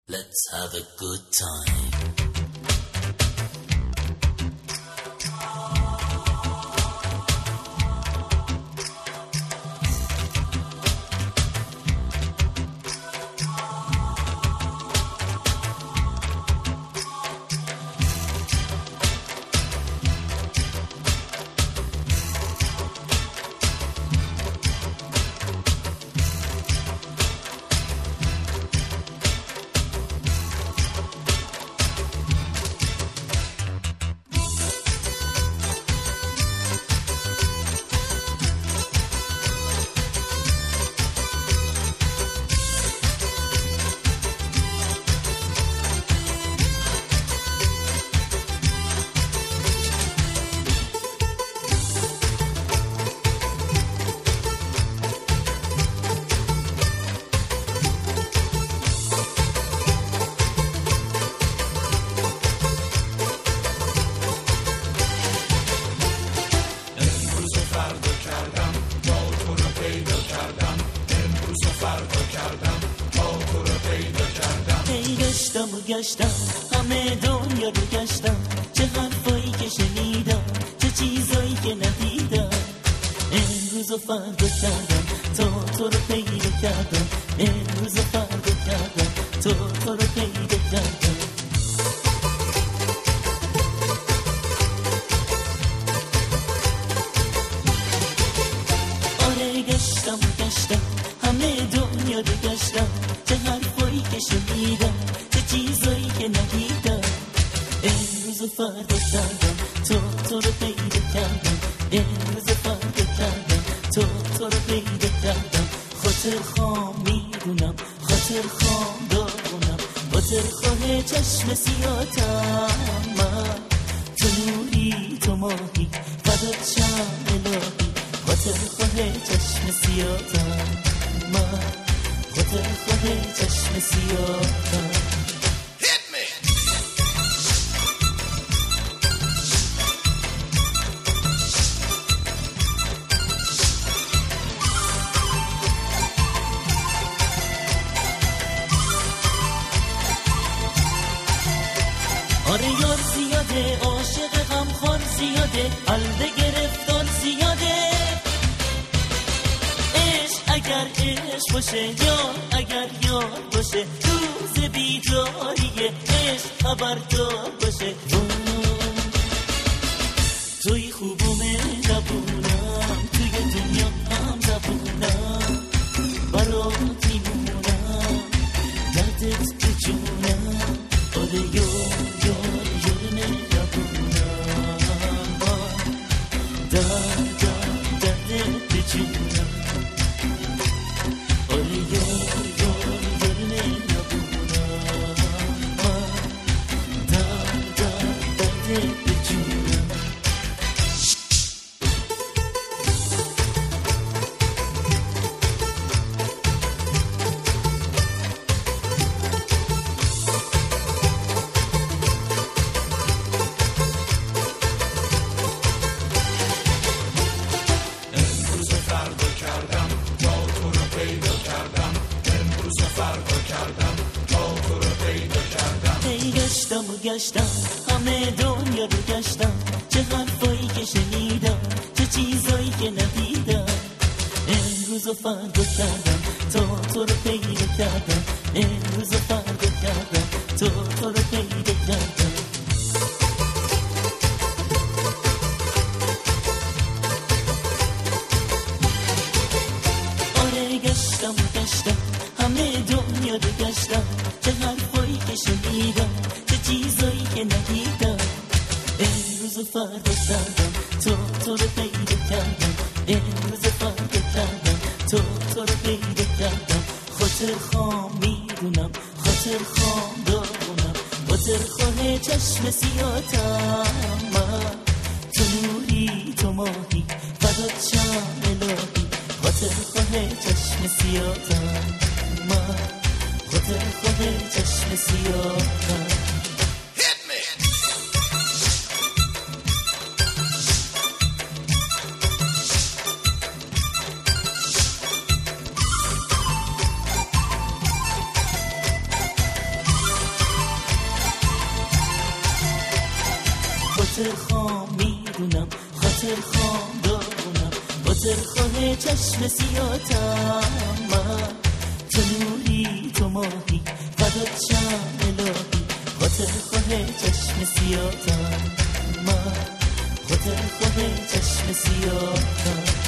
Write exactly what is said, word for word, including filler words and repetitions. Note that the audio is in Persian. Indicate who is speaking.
Speaker 1: Let's have a good time.
Speaker 2: گشتم همه دنیا رو گشتم، چه حرفایی که شنیدم، چه چیزایی که ندیدم. امروز و فردا کردم تا تو رو پیدا کردم، امروز و فردا کردم تا تو رو پیدا کردم. آره گشتم گشتم همه دنیا رو گشتم، چه حرفایی که شنیدم، چیزایی که ندیدم. امروز و فردا کردم تا تو رو پیدا کردم، امروز و فردا کردم تا تو رو پیدا کردم. خاطر خام میدونم، خاطر خام دارونم، خاطر خواه چشم سیاتم. من تو نوری تو ماهی فدات شم الهی، خاطر خواه چشم سیاتم. من خاطر خواه چشم سیاتم. آره یار زیاده، عاشق غمخوار زیاده، قلب گرفتار زیاده. عشق اگر عشق باشه، یار اگر یار باشه، روز بیداریه عشق خبردار باشه. توی خوبم زبونم، توی دنیا هم زبونم، برات میمونم، دردت تو جونم. آره یار یار یار مهربونم، درد درد درد به جونم. آره یار یار یار مهربونم، درد درد درد به جونم. گشتم و گشتم همه دنیا رو گشتم، چه حرفایی که شنیدم، چه چیزایی که ندیدم. امروز و فردا کردم تا تو رو پیدا کردم، امروز و فردا کردم تا تو رو پیدا کردم. آره گشتم و گشتم همه دنیا رو گشتم، چه حرفایی که شنیدم، چه چیزایی که ندیدم. امروز و فردا کردم تا تو رو پیدا کردم، امروز و فردا کردم تا تو رو پیدا کردم. خاطر خام میدونم، خاطر خام دارونم، خاطر خواه چشم سیاتم. من تو نوری تو ماهی فدات شم الهی، خاطر خواه چشم سیاتم. من خاطر خواه چشم سیاتم. خاطر خام میدونم، خاطر خام دارونم، خاطر خواه چشم سیاتم من. تو نوری تو ماهی فدات شم الهی، خاطر خواه چشم سیاتم من، خاطر خواه چشم سیاتم.